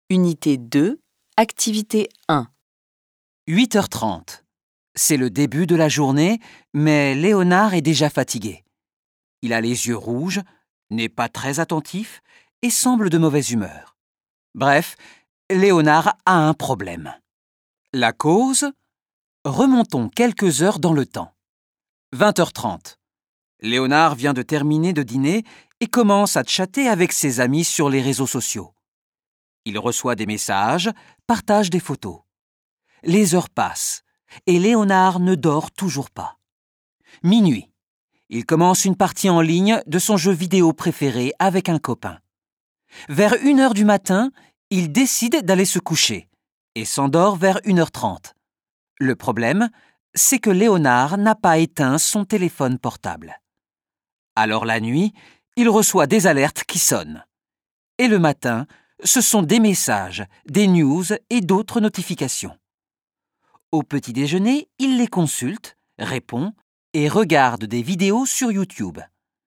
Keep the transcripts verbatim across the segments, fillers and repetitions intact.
Unité deux, Activité un. huit heures trente. C'est le début de la journée, mais Léonard est déjà fatigué. Il a les yeux rouges, n'est pas très attentif et semble de mauvaise humeur. Bref, Léonard a un problème. La cause ? Remontons quelques heures dans le temps. vingt heures trente. Léonard vient de terminer de dîner et commence à chatter avec ses amis sur les réseaux sociaux. Il reçoit des messages, partage des photos. Les heures passent et Léonard ne dort toujours pas. Minuit. Il commence une partie en ligne de son jeu vidéo préféré avec un copain. Vers une heure du matin, il décide d'aller se coucher et s'endort vers une heure trente. Le problème, c'est que Léonard n'a pas éteint son téléphone portable. Alors la nuit, il reçoit des alertes qui sonnent. Et le matin, ce sont des messages, des news et d'autres notifications. Au petit déjeuner, il les consulte, répond et regarde des vidéos sur YouTube.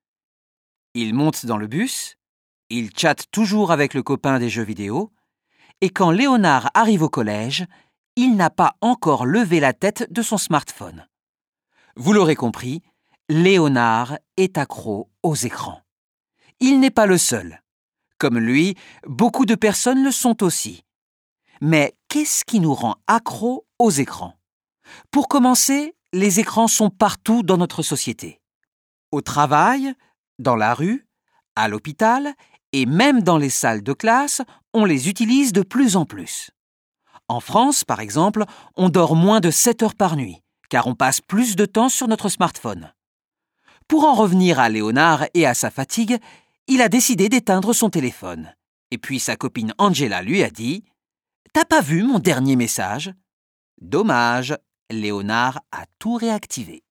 Il monte dans le bus, il chatte toujours avec le copain des jeux vidéo, et quand Léonard arrive au collège, il n'a pas encore levé la tête de son smartphone. Vous l'aurez compris, Léonard est accro aux écrans. Il n'est pas le seul. Comme lui, beaucoup de personnes le sont aussi. Mais qu'est-ce qui nous rend accros aux écrans ? Pour commencer, les écrans sont partout dans notre société. Au travail, dans la rue, à l'hôpital et même dans les salles de classe, on les utilise de plus en plus. En France, par exemple, on dort moins de sept heures par nuit, car on passe plus de temps sur notre smartphone. Pour en revenir à Léonard et à sa fatigue, il a décidé d'éteindre son téléphone. Et puis sa copine Angela lui a dit « T'as pas vu mon dernier message ?» Dommage, Léonard a tout réactivé.